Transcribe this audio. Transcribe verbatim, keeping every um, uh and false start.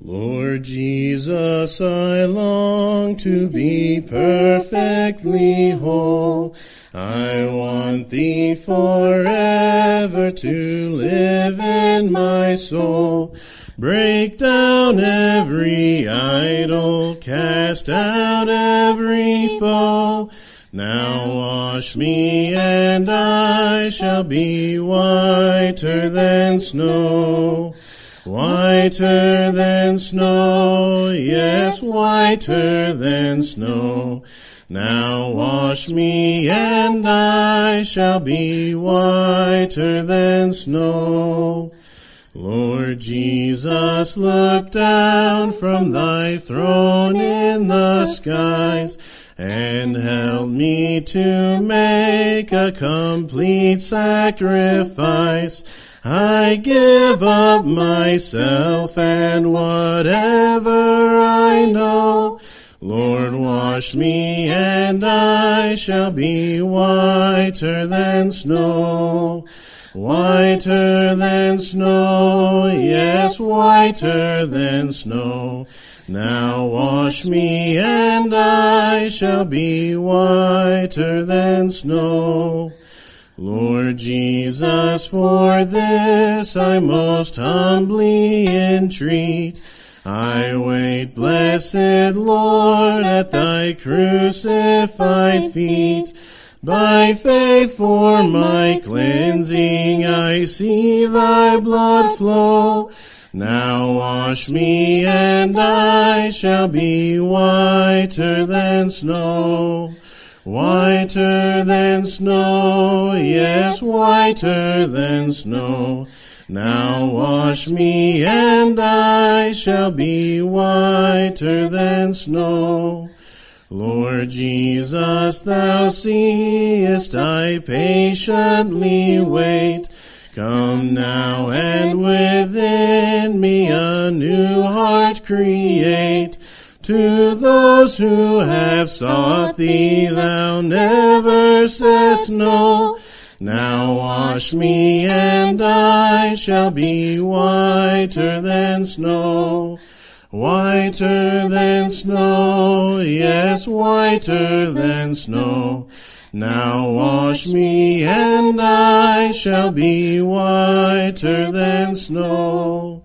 Lord Jesus, I long to be perfectly whole. I want thee forever to live in my soul. Break down every idol, cast out every foe. Now wash me and I shall be whiter than snow. Whiter than snow, yes, whiter than snow. Now wash me and I shall be whiter than snow. Lord Jesus, look down from thy throne in the skies and help me to make a complete sacrifice. I give up myself and whatever I know. Lord, wash me and I shall be whiter than snow. Whiter than snow, yes, whiter than snow. Now wash me and I shall be whiter than snow. Lord Jesus, for this I most humbly entreat. I wait, blessed Lord, at thy crucified feet. By faith for my cleansing I see thy blood flow. Now wash me and I shall be whiter than snow. Whiter than snow, yes, whiter than snow. Now wash me and I shall be whiter than snow. Lord Jesus, thou seest I patiently wait. Come now and within me a new heart create. To those who have sought thee, thou never saidst no. Now wash me and I shall be whiter than snow. Whiter than snow, yes, whiter than snow. Now wash me and I shall be whiter than snow.